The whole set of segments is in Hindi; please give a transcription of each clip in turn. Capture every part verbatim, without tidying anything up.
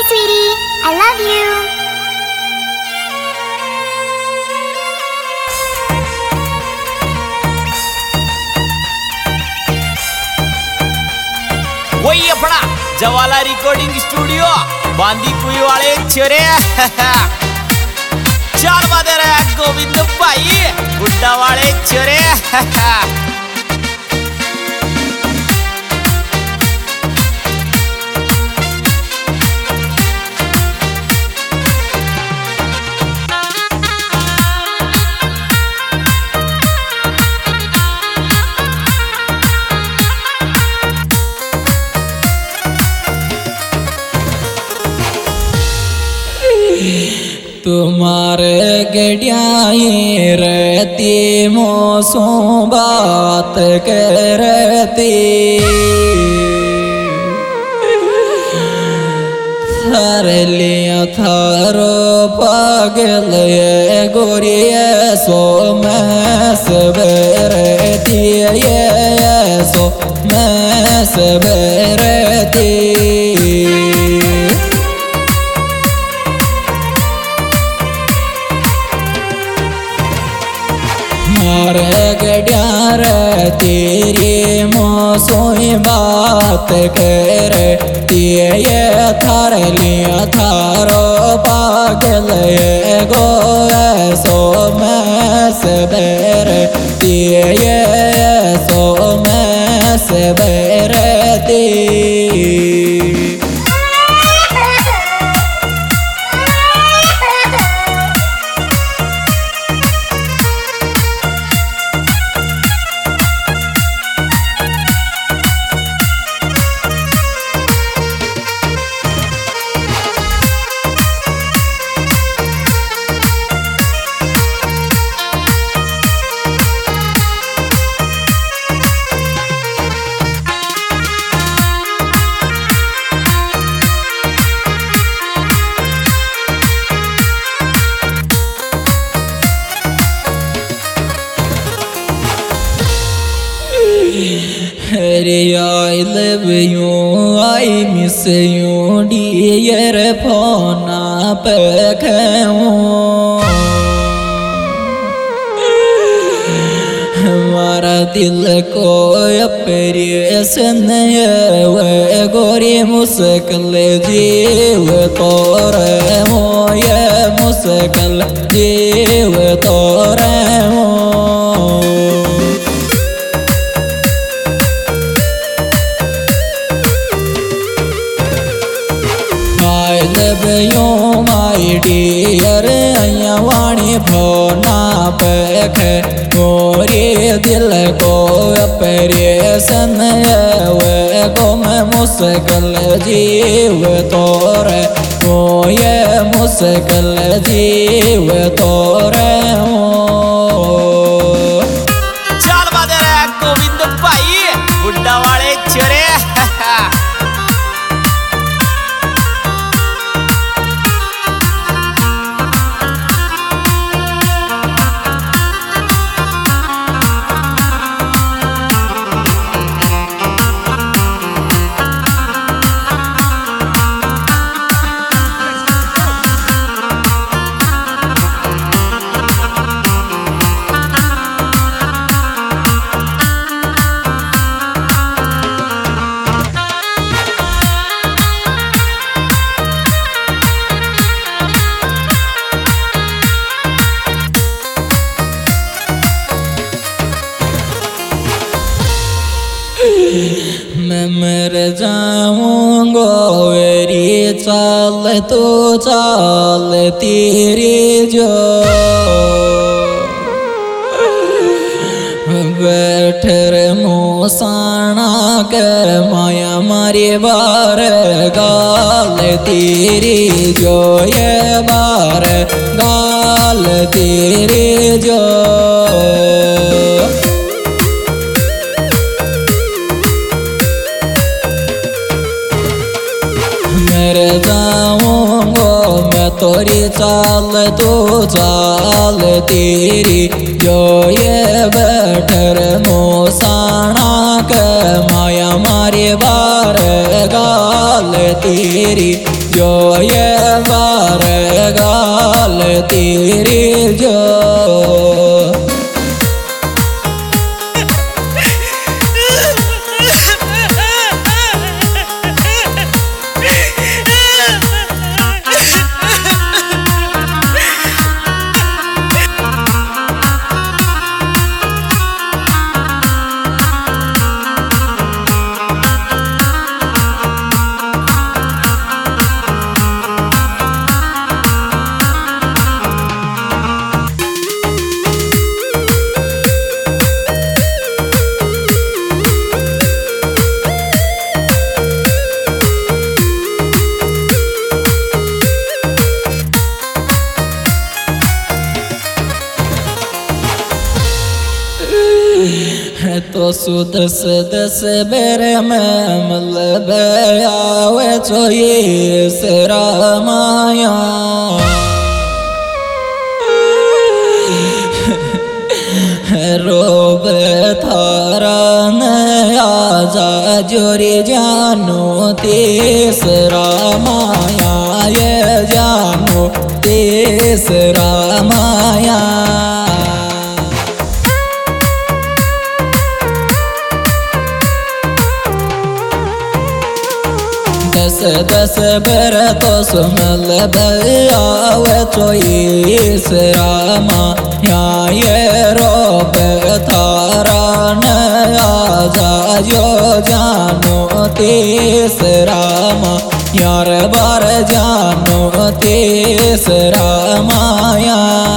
Bye, sweetie. I love you. वही अपना जवाला रिकॉर्डिंग स्टूडियो बांदी कुई वाले छोरे चार बादे रहा गोविंद भाई बुड्ढा वाले छोरे तुम्हारे गड़ियाई रहती मौसों बात करती थर लिया थारो पागल गोरिया सो मैं सबरती ये सो मैं सबरती मारे गड्यार तेरी मौसों बात कर ये थार लिया थारो पागल गो सो मैं सबेर ये सो मैं सबरती I love you, I miss you, dear Pona Pekao. हमारा दिल को अपरियसन वे गोरी मुस्कल जीव तोरे हो ये मुस्कल जीव तोरे हो I love you, my dear, अय्यावाणी भोना पेख मोरे दिल को अपरियसन वे गो में मुस्कल जीव तोरे हो ये मुस्कल जीव तोरे हो चाल बादे रहा गोविंद भाई बुड्ढा वाले छोरे मैं मर जाऊंगा मेरी चाल तो चाल तेरी जो बैठर मोसाना कर माया मारी बार गाल तेरी जो ये बार गाल तेरी जो मर जाऊंगा मैं तोरी चाल तू चाल तेरी जो ये बैठर मोसाना के माया मारी बार गाल तेरी जो ये बार गाल तेरी जो तो सुदस दस बेरे में मतलब आवे चोये सरा माया रोब थारा नया जा जोरी जानो तीसरा माया ये जानो तीसरा माया दस दस बर तो सुमल बयावे चोईस रामा या ये रोब थारा नया जा जो जानो तीस रामा यार बार जानो तीस रामाया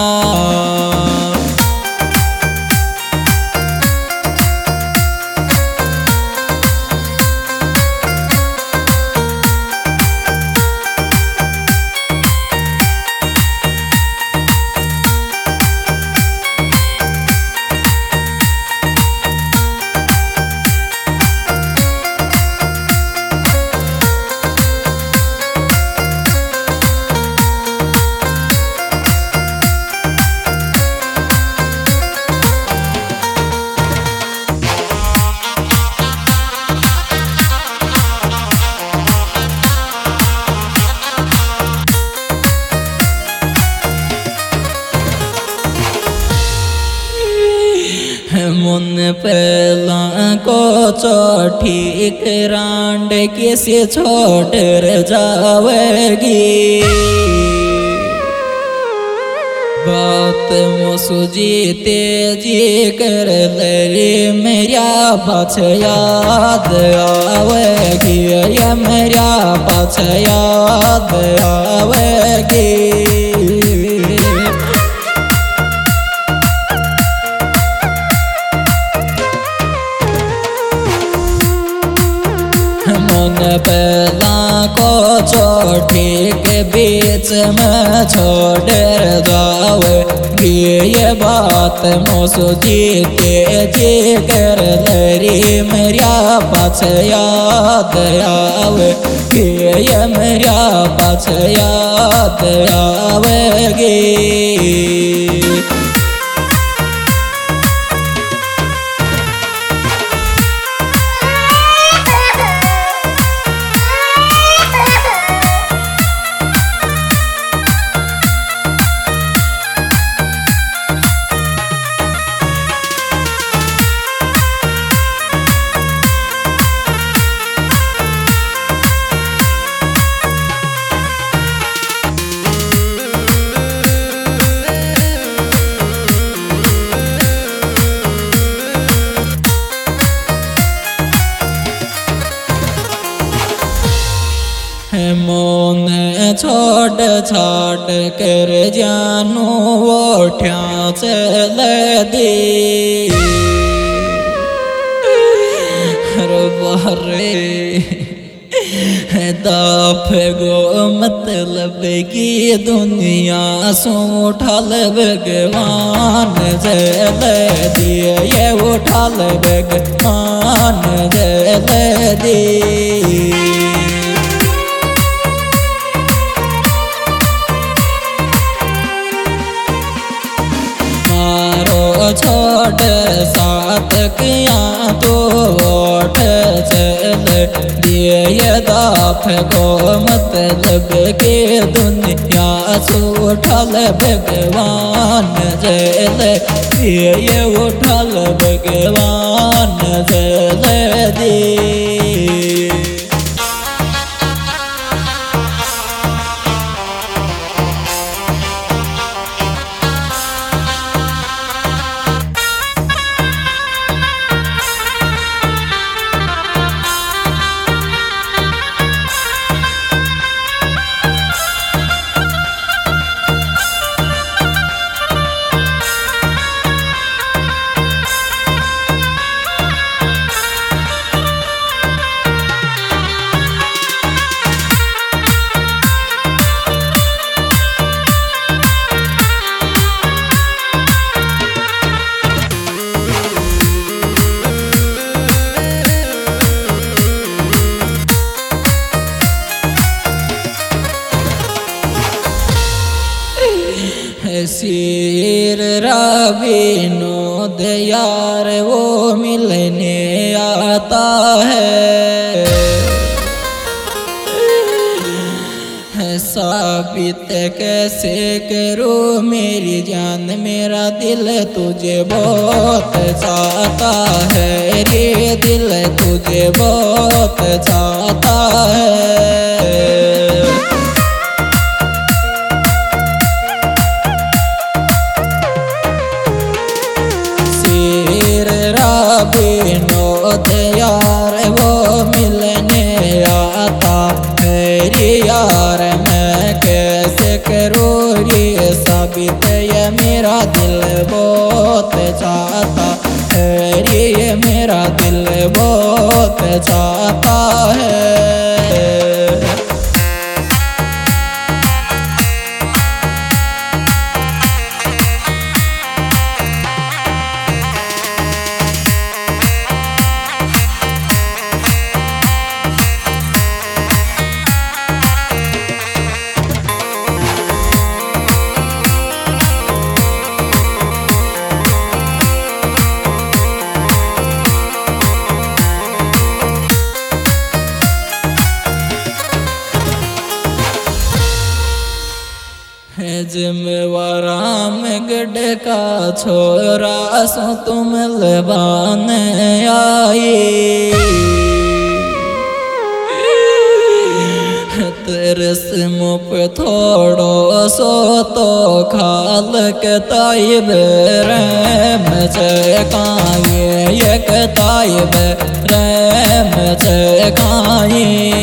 मुन पहला को चोटी करांड किसी छोड़ जावेगी बात मुझे तेजी कर ले मेरा पाछ याद आवेगी ये मेरा पाछ याद आवेगी मन पहला को चोटी के बीच में छोड़ जावे ये बात मुझे तेजी कर लरी मेरा पाछ याद आवे ये मेरा पाछ याद आवेगी मोन छोड़ छाड़ कर जानू ओठ्या चल दी रे दाफ गो मतलब की दुनिया सो उठाल भगवान जल दिए ये उठाल भगवान जल दी वोट साथ किया तो वोट चल दिए दाफ को मतलब के दुनिया से उठल भगवान जल दिए उठल भगवान जल दे। सिर राविनोद यार वो मिलने आता है, साबित कैसे करूँ मेरी जान मेरा दिल तुझे बहुत चाहता है रे, दिल तुझे बहुत चाहता है। विनोद यार वो मिलने आता है रे यार, मैं कैसे करूँ ये साबित ये मेरा दिल बहुत चाहता है रे, ये मेरा दिल बहुत चाहता है। जिम्मेवाराम गढ़ का छोरा सो तुम लबान आए, तरस मुँह थोड़ो सो तो खाल के ताइब रैम चकाए, एक ताइब रैम चकाए।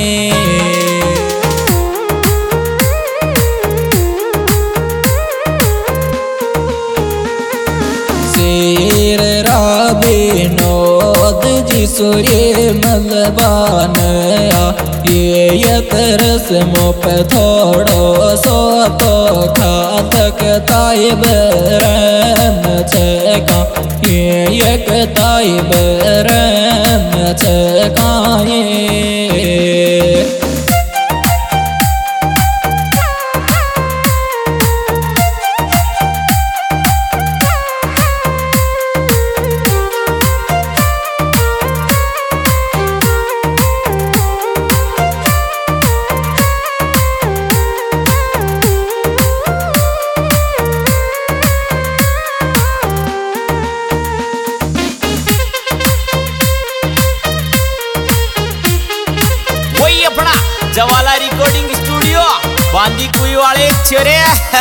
विनोद जी सूर्य मलबान ये ये तरस मुँह थोड़ो सो तो खातक ताइब रैम चका, ये एक ताइब रैम चकाए। जवाला रिकॉर्डिंग स्टूडियो बांदी कुई वाले चेहरे।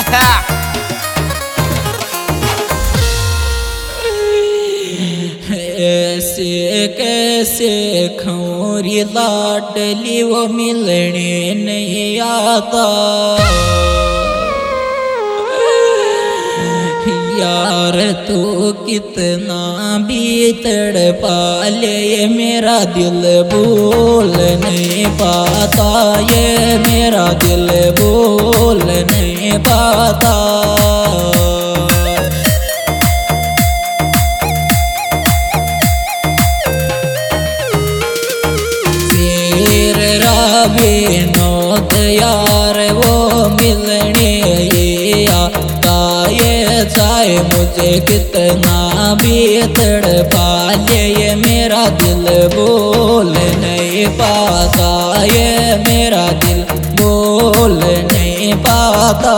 ऐसे कैसे खौरी लाडली वो मिलने नहीं आता, यार तू कितना भी तड़पा ले ये मेरा दिल भूल नहीं पाता, ये मेरा दिल भूल नहीं पाता। सिर विनोद यार वो मिलने आता ये चाहे मुझे कितना भी तड़पा ले, ये मेरा दिल बोल नहीं पाता, ये मेरा दिल बोल नहीं पाता।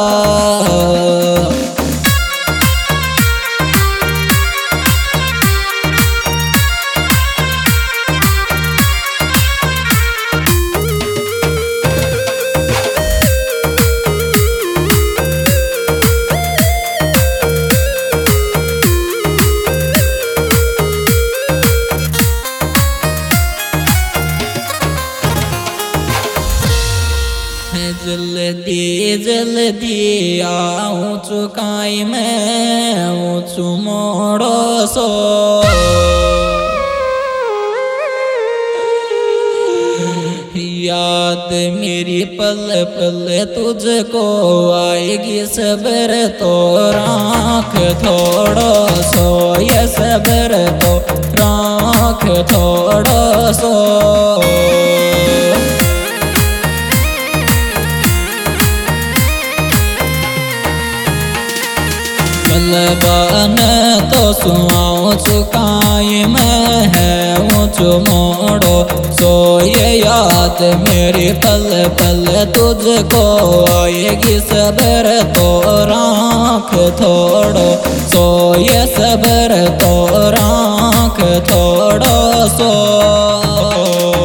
जल्दी जल्दी आऊँ चुकाई मैं ऊँचू मोड़ो सो, याद मेरी पल पल तुझको आएगी, सब्र तो राख थोड़ो सो, ये सब्र तो राख थोड़ो सो। कलबान तो सुनाओ चुकाई मैं है ऊँचो मोड़ो सो, ये याद मेरी पल पल तुझको आएगी, सब्र तो राख थोड़ो सो, ये सब्र तो राख थोड़ो सो।